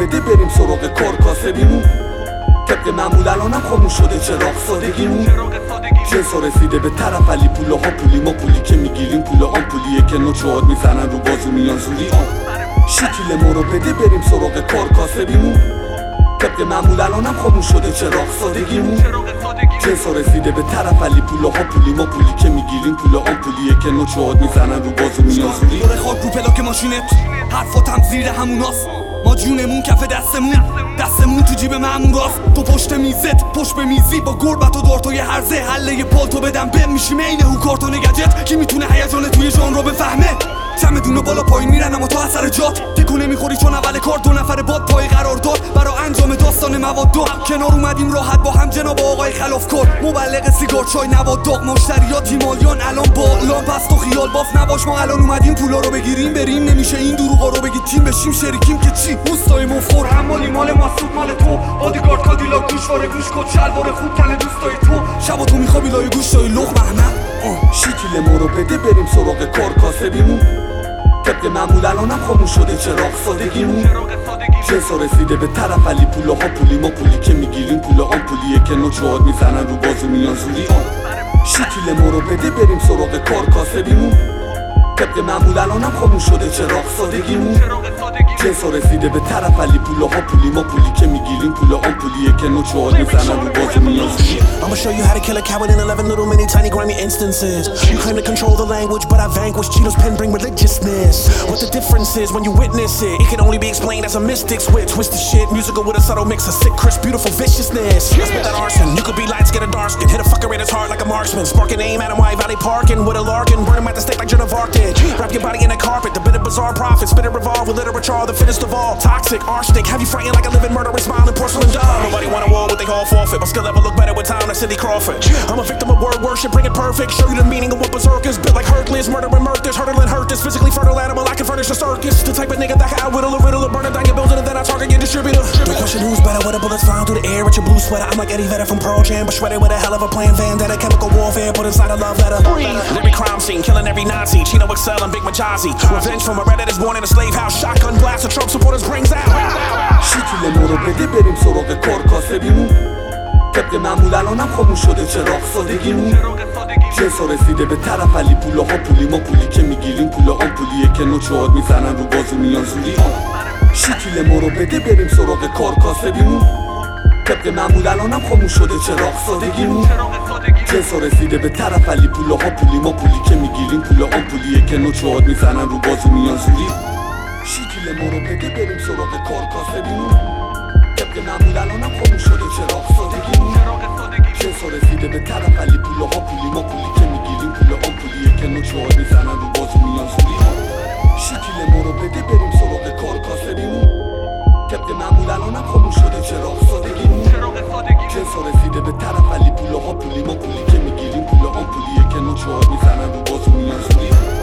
بده بریم سراغ کار کاسبیمون. طبق معمول الانم خاموش شده چراغ سادگیمون. جنسا رسیده به طرف ولی پوله ها پولی، ما پولی که میگیریم پول آمپولیه که نوچهات میزنن رو بازو میان زوری. شکیل ما رو بده بریم سراغ کار کاسبیمون. طبق معمول الانم خاموش شده چراغ سادگیمون. جنسا رسیده به طرف ولی پوله ها پولی، ما پولی که میگیریم پول آمپولیه که نوچهات میزنن رو بازو میان زوری. دور خاک رو پلاک ماشینت، حرفاتم زیر هموناست. ما جونمون کف دستمون تو جیب ماموراست. تو پشت میزت پشت به میزی با گربت و دارتو یه هرزه حله پالتو بدم بم میشیم عین هو کارتون گجت. کی میتونه هیجان توی جان رو بفهمه؟ چمدون بالا پایین میرن اما تو اثر جات تکونه میخوری چون اول کار دو نفر باد پای قرار داد برا انجام داستان مواد دو. کنار اومدیم راحت با هم جناب آقای خلافکار، مبلغ سیگار چای نواد داغ، مشتریات تیمالیان الان بالا پس تو خیال باف نباش. ما الان اومدیم پولا رو بگیریم بریم، نمیشه این دروغا رو بگی تیم بشیم شریکیم که چی؟ اوستای مفور حمالی مال ماسود مال تو، بادیگارد کادیلا گوشواره گوش کد شلوار خوب تن دوستای تو، شبا تو میخوابی لای گوشتای لخ محمد. شکیل ما رو بده بریم سراغ کار کاسبیمون. طبق معمول الانم خاموش شده چراغ سادگیمون. جنسا رسیده به طرف ولی پوله ها پولی، ما پولی که میگیریم پول آمپولیه که نوچهات میزنن رو بازو میان زوری. شکیل ما رو بده بریم سراغ کار کاسبیمون. طبق معمول الانم خاموش شده چراغ سادگیمون. جنسا رسیده به طرف ولی پوله ها پولی، ما پولی که میگیریم پول آمپولیه که نوچهات میزنن رو بازو میان زوری. I'ma show you how to kill a coward in 11 little mini tiny grimy instances. You claim to control the language, but I vanquish. Cheetos pen bring religiousness. What the difference is when you witness it, it can only be explained as a mystic's wit. Twisted shit, musical with a subtle mix of sick, crisp, beautiful viciousness. I spit that arson, you could be light skin or dark skin. Hit a fucker in his heart like a marksman. Sparking aim at him, White Valley parking with a larkin. Burn him at the stake like Joan of Arc did. Wrap your body in a carpet, the bit of bizarre profit. Spit it revolve with literature, the fittest of all. Toxic, arsenic, have you frightened like a living murderous smiling porcelain doll. Nobody want a war, what they call forfeit, but still ever look better with time than Cindy Crawford. I'm a victim of word worship, bring it perfect. Show you the meaning of what berserkers built like Hercules, murdering murderers, hurdling hurt this physically fertile animal. I can furnish a circus. The type of nigga that can outwhittle a riddle or burn it down your building and then I target your distributor. Don't question who's better with a bullets flying through the air with your blue sweater. I'm like Eddie Vedder from Pearl Jam, but shredded with a hell of a plan. Vendetta, chemical warfare, put inside a love letter. Every crime scene, killing every Nazi. Chino Excel and Big Majazi. Revenge from a Reddit is born in a slave house. Shotgun blast, a Trump supporters brings out. شکیل ما رو بده بریم سراغ کار کاسبیمون. طبق معمول الانم خاموش شده چراغ سادگیمون. جنسا رسیده به طرف ولی پوله ها پولی، ما پولی که میگیریم پول آمپولیه که نوچهات میزنن رو بازو میان زوری. شکیل ما رو بده بریم سراغ کار کاسبیمون. طبق معمول الانم خاموش شده چراغ سادگیمون. جنسا رسیده به طرف ولی پوله ها پولی، ما پولی که میگیریم پول آمپولیه که نوچهات میزنن رو بازو میان زوری. شکیل ما رو بده بریم سراغ کار کاسبیمون. طبق معمول الانم خاموش شده چراغ سادگیمون. جنسا رسیده به طرف ولی پوله ها پولی، ما پولی که میگیریم پول آمپولیه که نوچهات میزنن رو بازو میان زوری. شکیل ما رو بده بریم سراغ کار کاسبیمون. طبق معمول الانم خاموش شده چراغ سادگیمون. جنسا رسیده به طرف ولی پوله ها پولی، ما پولی که میگیریم پول آمپولیه که نوچهات میزنن رو بازو میان زوری.